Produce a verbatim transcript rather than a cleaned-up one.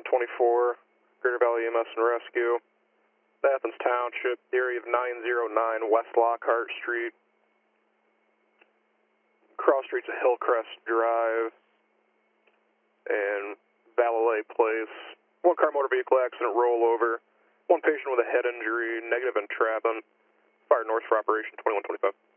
twenty-four, Greater Valley E M S and Rescue. Athens Township, area of nine oh nine West Lockhart Street. Cross streets of Hillcrest Drive and Valet Place. One car motor vehicle accident rollover. One patient with a head injury, negative entrapment. Fire north for operation twenty-one twenty-five.